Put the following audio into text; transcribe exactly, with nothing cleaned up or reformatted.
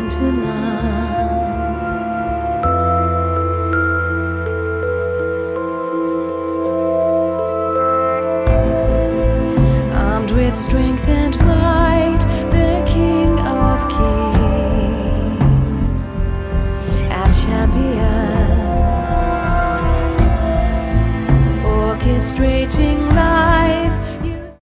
second to none. Armed with strength and might, the King of Kings, our champion, orchestrating